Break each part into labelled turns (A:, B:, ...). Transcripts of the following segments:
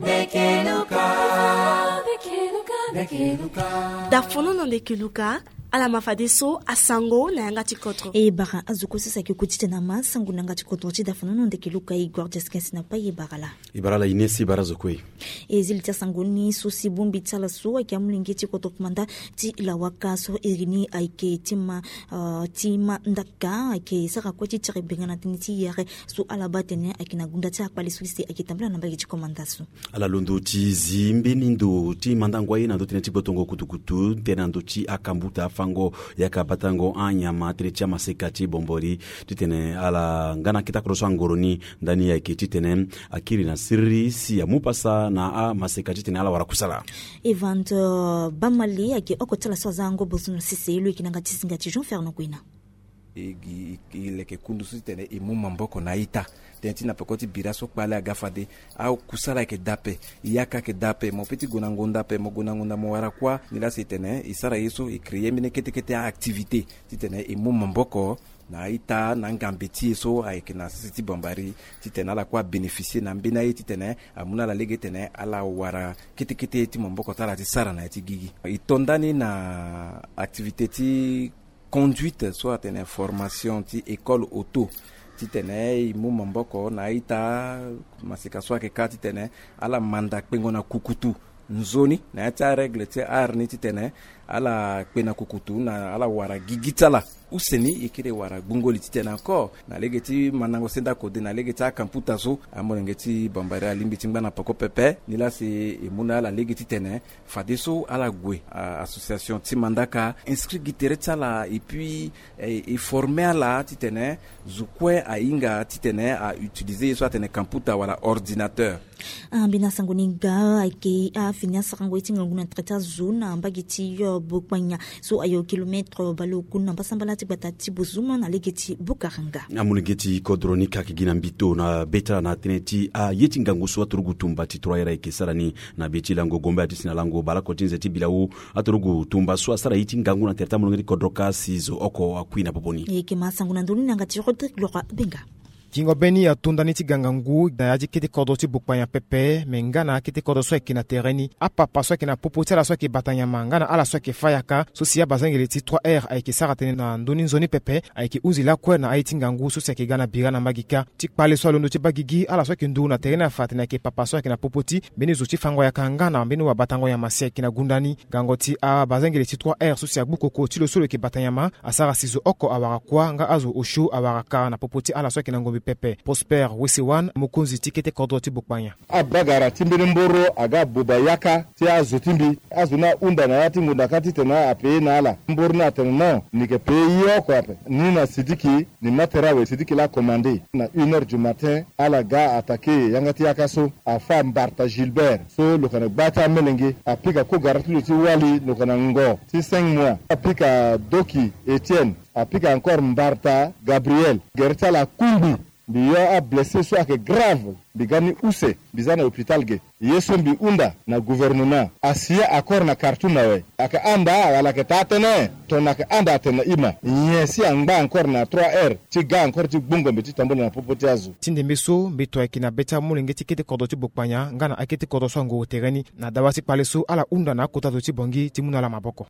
A: Da fonono ndekeluka ala mafadeso asango na yanga tikotro
B: bara azuko sisa ke kutite na masango na ngati kotro da fonono ndekeluka gorgeous kensina pa
C: ibarala inesi barazo kwe
B: zilita sangoni susi bumbi tsala suwa ke amlingeti kotro manda ti lawaka so irini aike tima ndaka ke saka kwati tsrebengana tiniti yare su ala batene akina gunda tsa pali suisi akitambla na mbagi komandaso
C: ala londo ti zimbi nindo ti mandangwa ina ndo tinati botongo kutukutu tenando ti akambuta fango yakabatango anyama tricha masekati bombori titene ala ngana kita kroso angoroni ndani ya kititene akiri na sirri si ya mupasa na masekati tene ala warakusala
B: event bamali ake okotala swazango bozuno siselu ikinanga tisinga ti Jean Fernand Kwina
D: ileke kundusu tene imuma mboko na ita tenti na pekoti biraso kpale agafade au kusala ke dape yaka ke dape mo peti gonangonda pe mo gonangonda mo wara kwa nila sitene isara yeso ikriye mine kete activité titene imuma mboko na ita na ngambeti so ayeke na siti bombari titene ala kwa bénéficier na mbina yi titene amuna la lege tene ala wara kete ti mboko tala ti sara na ti gigi itondani na activité ti conduite soit une formation ti école auto titene mu mboko na ita masika soit ke kati tene ala manda pengo na kukutu nzoni na ita règle ti arni titene ala pena kukutu na ala wara gigitala useni ikire wara bungoli titena ko na legeti manango senda kode na legeti akamputa so amolengeti bombare alimbi timbana poko pepe nila si imuna la legeti tene fadeso ala gwe association timandaka inscrit gitere tala et puis et formé ala titene zukwe ainga titene a utiliser soit tene kamputa wala ordinateur
B: bina sangoninga ake finya sango itinga nguna treta zone mbagiti yo bokanya so ayo kilometre balokuna basambala batati buzuma na legeti bukaranga
C: amuligeti kodronika kigina mbito na beta na teneti yeti ngangusu aturugutumba titroyera ikisarani na beti lango gombe atisina lango balakotinze tibilawu aturugutumba so asara yeti ngangu na terta mulungeti kodroka sizo oko akwina poponi
B: yeke masangu na nduni ngati Rodrigue Laura Benga
E: Kingo beni ya tundani ti gangangu na yaji kiti kodo ti bukpanya pepe mengana kiti kodo so ekina tereni apapa so ekina popote la so eki batanyama ngana ala so eki fayaka so siya bazangeli ti 3R aiki saratene na ndoni nzoni pepe aiki uzi la kwe na aiti ngangu so seki gana bigana magika ti kpale so alondo ti bagigi ala so eki ndu na tereni afatene eki papa so ekina popoti beni zo ti fango ya kangana beni wa batango ya masi ekina gundani gango ti bazangeli ti 3R so siya bukoko ti lo solo eki batanyama asara sizo oko awara kwa nga azo oshu awara ka na popoti ala so eki ngombi pepe Prosper Wesiwan mukunzi tikete kodoti bukpanya
F: abagara timbere mboro aga bubayaka ti azutimbi azuna unda na yati ngunda kati tena ape na ala mboro na tena nike pe yoko ape nina sidiki ni materawe sidiki la commandé na 1h du matin ala ga attaquer yangati yakaso afa Mbarta Gilbert so lokana bata melenge apika ko garatu ti wali lokana ngo ti 5 mois apika Doki Etienne apika encore Mbarta Gabriel gerta la kumbi biyo a blessé soit que grave bigani use bizana hôpital ge yeso bi unda na gouvernement asia accord na kartuna we aka anda wala ke tatene to na ka anda tena ima yesi anga encore na 3R ti ga encore ti bungo mbeti tambola na popoti azu
E: tinde meso beto akina beta mulengeti kete kodo ti bokpanya ngana akete kodo so ngo tereni na dawasi paleso ala unda na kota to ti bongi ti munala maboko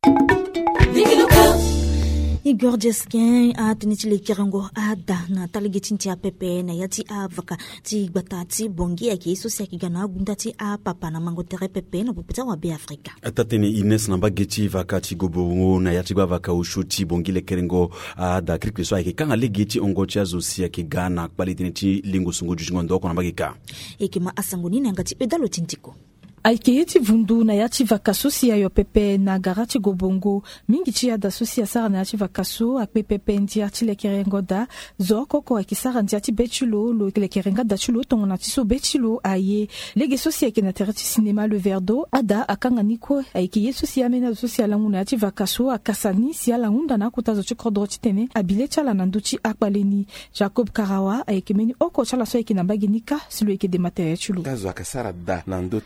B: Igor Jeskin tiniti le kirango ada na taligeti ti pepe na yati vaka ti batati bongi yake so sia kigana gunda ti papa na mango tere pepe na popita wa be Afrika
C: atatene Ines na bageti vakati gobongo na yati gwa vaka ushuti bongi le kirango ada krikle so yake kanga legeti ongo cha zo sia kigana kwalitini ti lingo sungu jungo ndoko na bagika
B: ekima asangoni na ngati pedalo tintiko
G: Aikeyeti vundu na yati vakaso ya yo pepe na garati gobongo mingi chia da sosia sara na yati vakaso akpe pepe ndia ti lekerengo da zoko ko akisara ndia ti bechulo lo lekerenga da chulo tongo na tiso bechulo aye lege sosia ke na terati cinéma le verdo ada akanga niko aikeye sosia mena sosia langu na yati vakaso akasani sia la unda na kutazo ti kodro ti tene abile chala na nduchi akbaleni Jacob Karawa aikemeni oko chala so eke na baginika silo eke de matériel chulo
D: kazo akasara da na nduti lege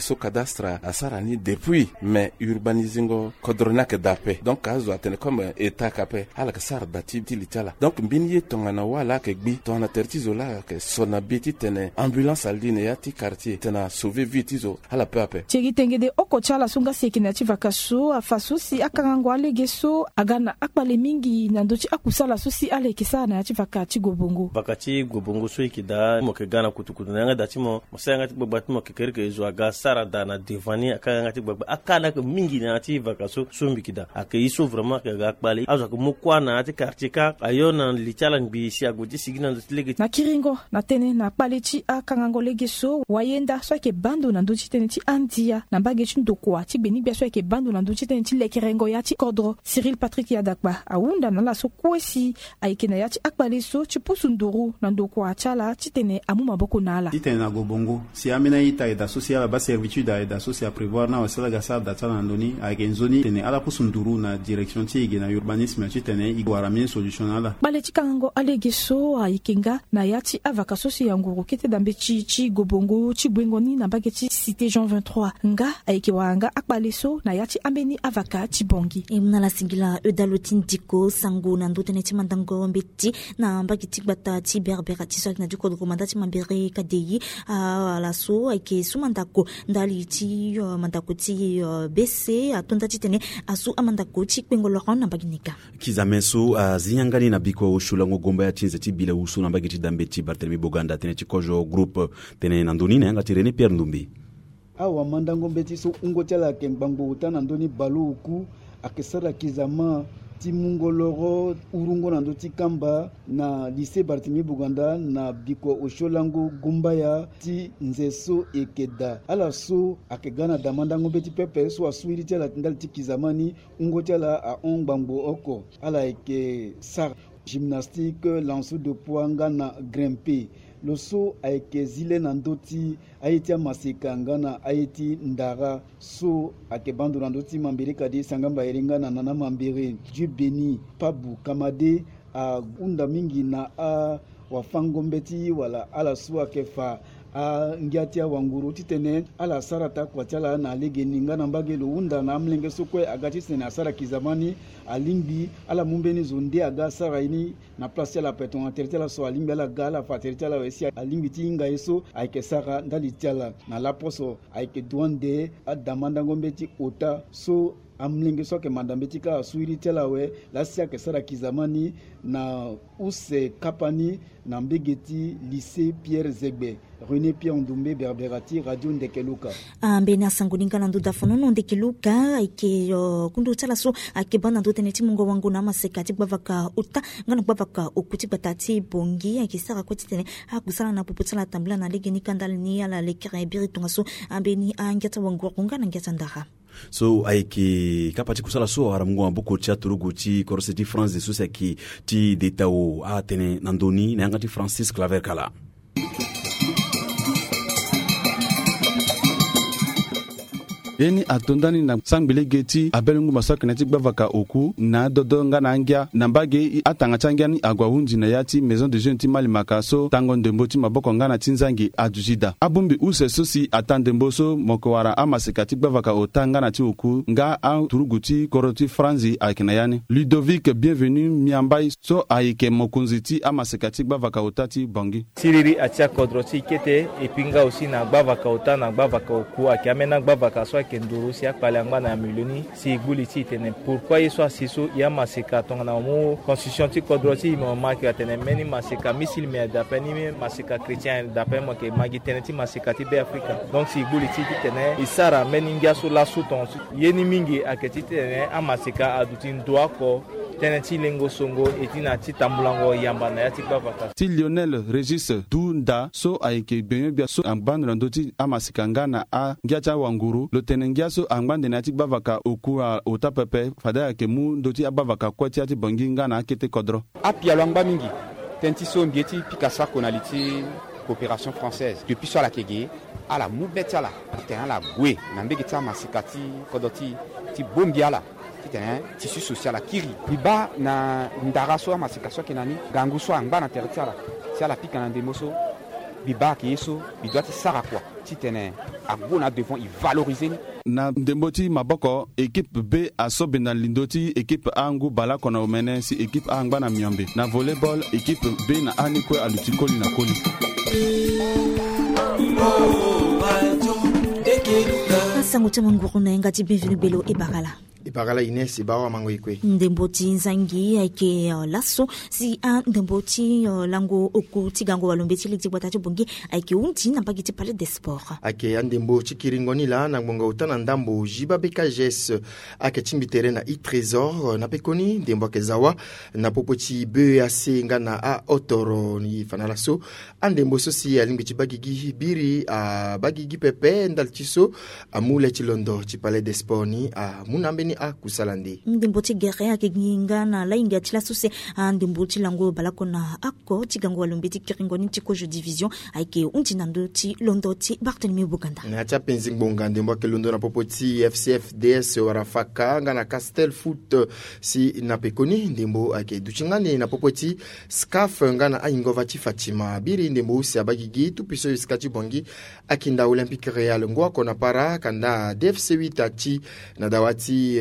D: so cadastre asara ni depuis mais urbanisingo kodrona ke dape donc azo atene comme état capé ala ka sar dati tilitala donc mbini tongana wala ke gbi tona tertizo la ke sona biti tene ambulance aldine yati quartier tena sauver vitizo ala pepe
G: chegi tengede okochala sunga sekina chivakaso afasusi akangangwa legeso agana akbale mingi nandochi akusala susi ale kisana chivaka chigobongo
H: bakati gobongo so ikida mo ke gana kutukutu nanga datimo mosenga tibagbatimo ke kerke zo aga sara dana devani akanga tibagba akana mingi na chivakaso sumbikida ake iso vraiment ke ga akbale azo ko mokwana ati quartier ka ayona lichala ngbi si agoti sigina ndlege
G: na kiringo na tene na akbale akangango legeso wayenda so ke bando nandochi tene ti andia na bagechi ndokwa ti beni biaso ke bando nandochi tene ti lekerengo ya ti kodro Cyril Patrick Yadakba awunda na la so kwesi aikena ya ti akbale so ti pusunduru na ndokwa chala ti tene amu maboko nala
I: ti tene na gobongo si amina ita eda socia ba servitude eda socia prévoir na wasala gasa data na ndoni aiken zoni tene ala pusunduru na direction ti ige na urbanisme ti tene igwara min solution ala
G: bale ti kango alegeso aikenga na ya ti avaka soci yanguru kete dambe ci gobongo ci bwengoni na bageti cité Jean 23 nga aike wanga akbale so na ya ti ambeni avaka ci bongi
B: imna la singila edalotin diko sango na ndotene ti mandango mbeti na bageti bata ti berbera ti so na diko do manda ti mambere kadeyi ala so aike sumandako ndali ti mandako ti BC atonda ti tene asu amandako ti kwengolo na baginika
C: kizameso zinyangani na biko ushulango gomba ya tinze ti bila usu na bageti dambe ti Barthélemy Boganda tene ti kojo groupe tene nandoni na ngati René Pierre Ndumbi
J: awa mandango mbeti so ungotela kengbango utana ndoni balu uku akesara kizama ti mungoloro urungo na ndoti kamba na lycée Barthélemy Boganda na biko osholango gumbaya ti nzeso ekeda ala so akegana damandango mbeti pepe so aswiri tela ndali ti kizamani ungotela a ongbango oko ala eke sar gymnastique lancer de poids ngana grimper loso aike zile na ndoti aiti amaseka ngana aiti ndara so ake bando na ndoti mambere kadi sangamba erenga na nana mambere Dieu béni pabu kamade a unda mingi na a wafango mbeti wala ala so akefa ngiatia wanguru titene ala sarata kwa chala na lege ninga na mbagelo unda na amlenge sokwe agati sene asara kizamani alimbi ala mumbeni zonde aga sara ini na place la peton tertela so alimbi ala gala fatertela wesi alimbi tinga eso aike sara ndali tiala na la poso aike douande adamanda ngombeti ota so amlenge soke mandambetika suiri telawe lasia ke sara kizamani na use kapani na mbegeti lycée Pierre Zegbe René Pierre Ndumbe Berberati Radio Ndekeluka
B: ambena sanguninga na nduda fonono Ndekeluka ike kundu tala so ake bana ndo teneti mungo wangu na masekati bavaka uta ngana bavaka ukuti batati bongi ake sara kwati tene akusala na popotala tambla na lege nikandal ni ala lekere biritunga so ambeni angeta wangu ngana ngeta ndara
C: so aiki kapati kusala so aramungo maboko tia turugu ti korose ti France de susa ki ti detao a tene nandoni na ngati Francis Claver Kala
K: yeni atondani na sangbele geti abelungu masaka nati gbavaka oku na dodo nga na ngia na mbage atanga changiani agwa hunji na yati maison de jeune ti malimaka so tango ndembo ti maboko nga na tinzangi adujida abumbi use sosi atandembo so mokowara amaseka ti gbavaka otanga na ti oku nga a turugu ti koroti franzi akina yani Ludovic bienvenue miambai so aike mokunzi ti amaseka ti gbavaka otati bongi
L: siriri atia kodroti kete epinga aussi na gbavaka ota na gbavaka oku akamena gbavaka so kenduru si akpale ngba na miloni si gbuli ti tene pourquoi yeso asiso ya maseka tonga na mo constitution ti kodroti mo marque tene meni maseka misil me d'après ni maseka chrétien d'après mo ke magi tene ti maseka ti be Afrika donc si gbuli ti tene isara meni ngia so la suton yeni mingi aketi tene amaseka aduti ndo ko tene ti lengo songo etina ti tambulango yamba na ya ti gbavaka
K: ti Lionel Regis Dunda so aike benyo bia so ambande ndo ti amaseka ngana a ngia cha wanguru lo tene ngia so ambande na ti gbavaka oku a otapepe fada ke mu ndo ti abavaka kwati ati bongi ngana akete kodro
M: apia lwangba mingi tenti so mbieti pikasa konaliti coopération française depuis sur la kege ala mubetala tena la gwe na mbegita masikati kodoti ti bombiala tena tissu social akiri biba na ndara so masikaswa kenani gangu so angba na tertiala si ala pika na ndemoso biba ki yeso bi doit sara quoi ti tene agona devant y valoriser
K: na ndembo ti maboko équipe B asobe na lindo ti équipe A ngu bala kona omene si équipe A ngba na miambe na volleyball équipe B na anikwe aluti koli na koli.
B: Sango tama nguru na ngati bienvenue belo ibagala
N: ibagala Inès bawa mango ikwe
B: ndembo ti nzangi ake lasso si a ndembo ti lango oku ti gango walombe ti liti bota ti bongi ake unti na bagiti parler des sports
N: ake ndembo ti kiringoni la na ngonga utana ndambo jiba bekajes ake timbitere na i trésor na pekoni ndembo ke zawa na popoti BAC ngana a otoro ni fanala so andembo so si alimbi ti bagigi biri a bagigi pepe ndal ti so amule ti londo ti parler des sports ni a munambeni a kusalandi
B: ndembo ti gere ake nginga na la inga ti la sose ndembo ti lango balako na ako ti gango walombe ti kiringoni ti kojo division ake unti nando ti londo ti Barthélemy Buganda
N: na ti apenzi ngbonga ndembo ake londo na popo ti FCFDS warafaka nga na Castel Foot si na pekoni ndembo ake duchingani na popo ti SCAF nga na aingova ti Fatima biri ndembo usi abagigi tupiso yuska ti bongi akinda Olympique Real ngwako na para kanda DFC8 ati na dawati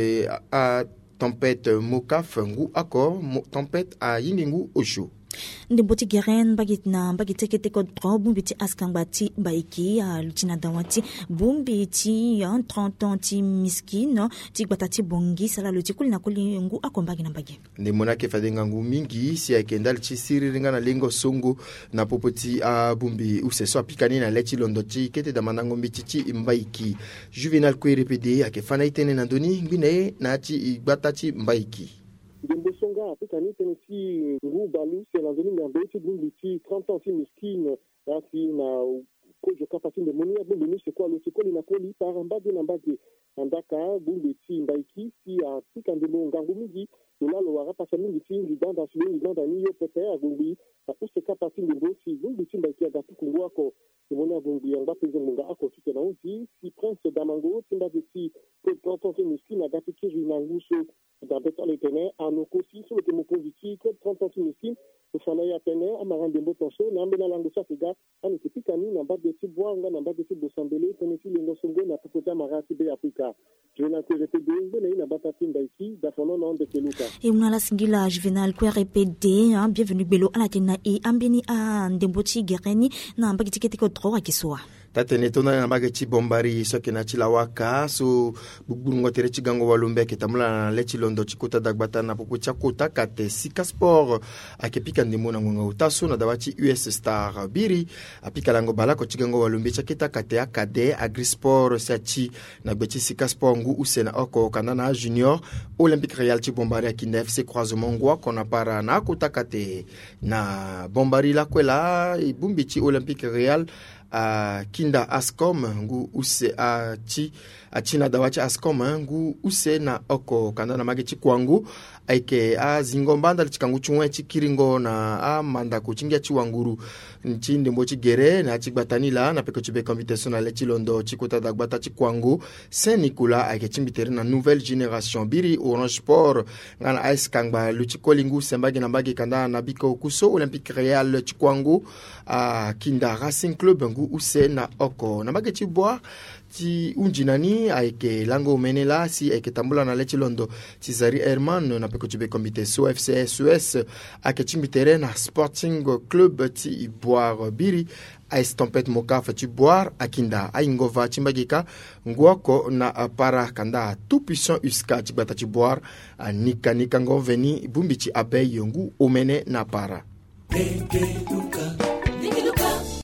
N: a tempête mokaf ngu ako tempête a yingingu osho
B: ndembo ti geren bagit na bagit ke ko dro bumbi ti askamba ti baiki lutina dawati bumbi ti 30 ans ti miskin ti gbata ti bongi sala lo ti kulina kuli ngu akomba na bagi
N: ndembo na ke fadenga ngu mingi si akendal ti siriringa na lengo songo na popoti a bumbi use so apikani na leti londo ti kete da manango mbiti mbaiki Juvenal Kwerepede ake fana itene na doni ngine na ti gbata ti mbaiki
O: ndembo songa apikani tene ti ngu balu se la zoni mbe ti bumbi ti 30 ans ti miskin na ti na kojo kapati ndembo ni bumbi ni se kwa lo se koli na koli para mbage na mbage andaka bumbi ti mbaiki si apika ndembo ngangu mingi lalo wara pasa mingi ti ngidanda silo ngidanda ni yo pepe agumbi apuse kapati ndembo si bumbi ti mbaiki agatu kungu ako ndembo agumbi yanga peze munga ako ti tena unti si prince damango timba de ti 30 ans ti miskin agatu kiri na nguso d'abeta le tene anoko si so le mopositi ko 30 ans ti miskin ufana ya tene amara ndembo tonso na mbena lango sa figa ani ti pikani na mbade ti bwanga na mbade ti bosambele tene ti lengo songo na popota mara ti be afrika jona ko jete de mbena ina bata ti mbaiki da fono na onde keluka
B: et on a la singila Juvenal Kwerepede bienvenue belo ala tena e ambeni a ndembo ti gereni na mbagi ti kete ko dro akisoa
N: tatene tona na mbagi ti bombari so ke na ti lawaka so bugburungo tere ti gango walombe ke tamula na leti londo ti kota dagbata na popo ti akota kate sika sport ake pika ndembo na ngonga utaso na dawa ti US Star biri apika lango balako ti gango walombe ti aketa kate akade agrisport si ati na gbe ti sika sport ngu use na oko kana na junior Olympique Real ti bombari akinda FC Croisement ngwa kona para na akota kate na bombari la kwela ibumbi ti Olympique Real kinda Ascom ngu use achina dawachi Ascom ngu use na oko kanda na mageti kwangu aike zingombanda chikangu chumwe chikiringo na manda kuchingia chiwanguru nchinde mbochi gere na chigbatanila na peko chibe invitation na leti londo chikota dagbata chikwangu Saint Nicolas aike chimbitere na nouvelle génération biri Orange Sport ngana AS Kangba luchikolingu sembagi na mbagi kanda na biko kuso Olympique Real chikwangu kinda Racing Club ngu use na oko na mageti boa ti unjinani aike lango menela si aike tambula na leti londo ti Zari Herman na peko chibe komite so FCSUS ake chimbitere na Sporting Club ti Boire biri AS Tempête Mokaf ti Boire akinda aingova chimbagika ngwako na para kanda tout puissant uska ti gbata ti Boire nika ngonveni bumbi ti abeille ngu omene na para